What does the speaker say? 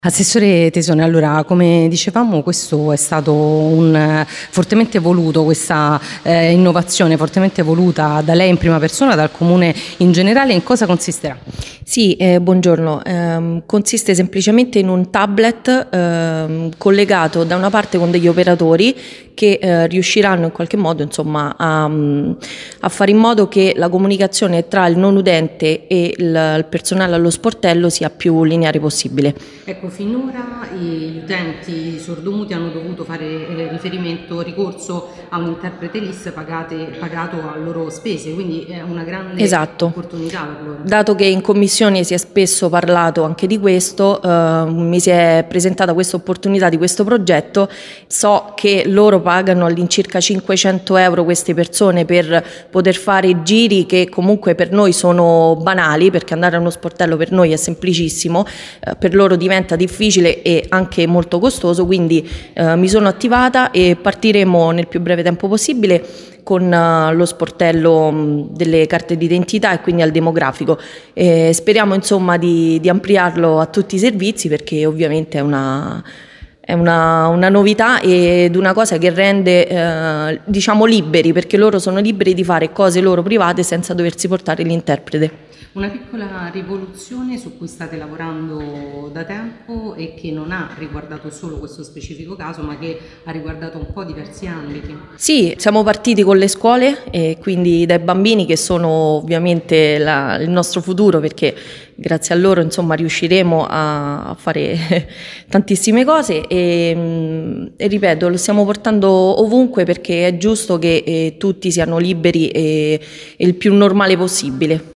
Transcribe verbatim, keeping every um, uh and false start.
Assessore Tesone, allora come dicevamo questo è stato un fortemente voluto, questa eh, innovazione fortemente voluta da lei in prima persona, dal Comune in generale. In cosa consisterà? Sì, eh, buongiorno. Eh, consiste semplicemente in un tablet eh, collegato da una parte con degli operatori che eh, riusciranno in qualche modo insomma, a, a fare in modo che la comunicazione tra il non udente e il, il personale allo sportello sia più lineare possibile. Ecco, finora gli utenti sordomuti hanno dovuto fare eh, riferimento, ricorso a un interprete L I S pagate, pagato a loro spese, quindi è una grande esatto. opportunità per loro. Dato che in commissione si è spesso parlato anche di questo, eh, mi si è presentata questa opportunità di questo progetto. So che loro pagano all'incirca cinquecento euro queste persone per poter fare giri che comunque per noi sono banali, perché andare a uno sportello per noi è semplicissimo, eh, per loro diventa difficile e anche molto costoso, quindi eh, mi sono attivata e partiremo nel più breve tempo possibile con uh, lo sportello mh, delle carte d'identità e quindi al demografico. E speriamo insomma di, di ampliarlo a tutti i servizi, perché ovviamente è una, è una, una novità ed una cosa che rende eh, diciamo liberi, perché loro sono liberi di fare cose loro private senza doversi portare l'interprete. Una piccola rivoluzione su cui state lavorando da tempo e che non ha riguardato solo questo specifico caso, ma che ha riguardato un po' diversi ambiti. Sì, siamo partiti con le scuole e quindi dai bambini, che sono ovviamente la, il nostro futuro, perché grazie a loro insomma riusciremo a fare tantissime cose e, e ripeto, lo stiamo portando ovunque, perché è giusto che eh, tutti siano liberi e, e il più normale possibile.